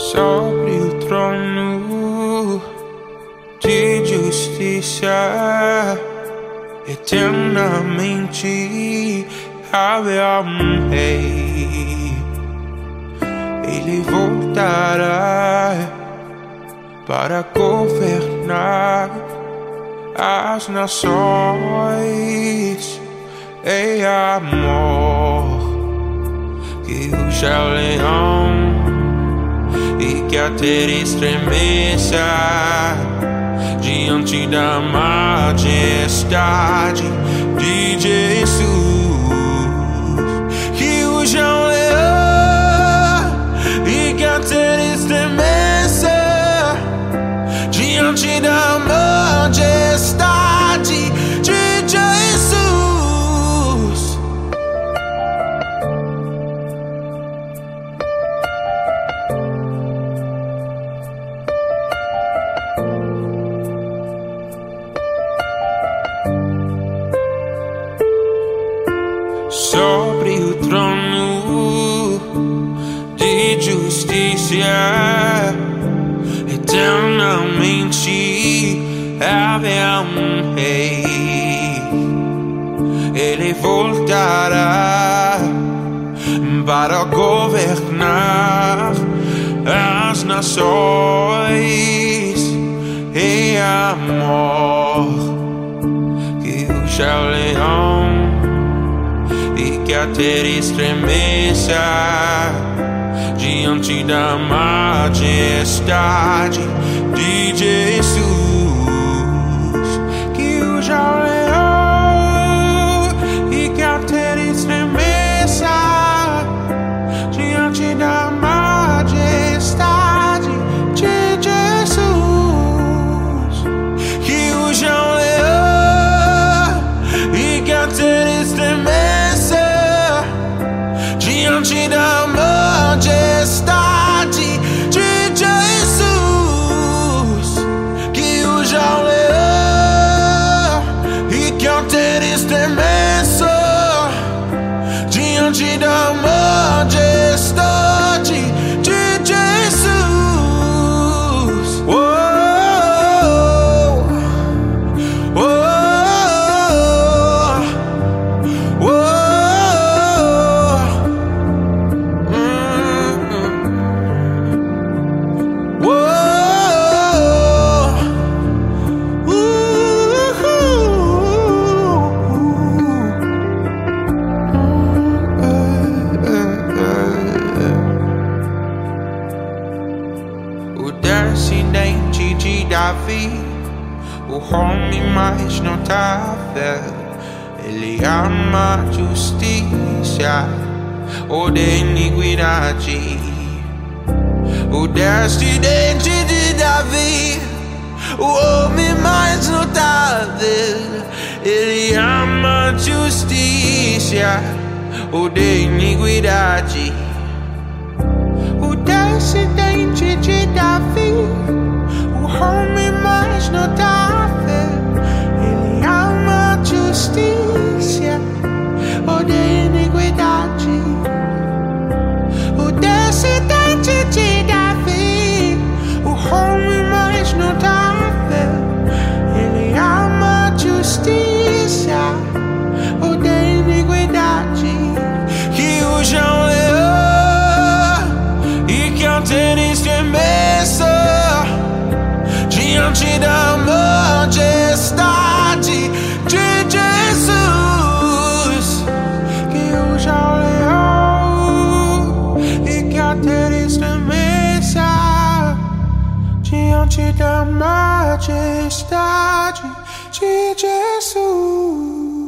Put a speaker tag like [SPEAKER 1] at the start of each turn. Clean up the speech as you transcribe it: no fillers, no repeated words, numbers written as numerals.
[SPEAKER 1] sobre o trono de justiça, eternamente haverá um rei. Ele voltará para governar as nações em amor, que ruja o leão e que a terra estremeça diante da majestade de Jesus. Que ruja o leão e que a terra estremeça diante da majestade de Jesus. Sobre o trono de justiça, eternamente haverá um rei. Ele voltará para governar as nações em amor. Que ruja o leão e que a terra estremeça diante da majestade de Jesus. Que ruja o leão e que a terra estremeça diante da majestade de Jesus. Que ruja o leão e que a terra estremeça diante da majestade de Jesus. Que ruja o leão e que a terra estremeça diante da majestade de Jesus. Oh, oh, oh, oh. O descendente de Davi, o homem mais notável, ele ama a justiça, odeia a iniquidade. O descendente de Davi, o homem mais notável, ele ama a justiça, odeia a iniquidade. O descendente de Davi, o homem mais notável, ele ama a justiça, odeia a iniquidade. O descendente de Davi, o homem mais notável, ele ama a justiça, odeia a iniquidade. Que ruja o leão e que a terra estremeça diante da majestade de Jesus. Que ruja o leão e que a terra estremeça diante da majestade de Jesus.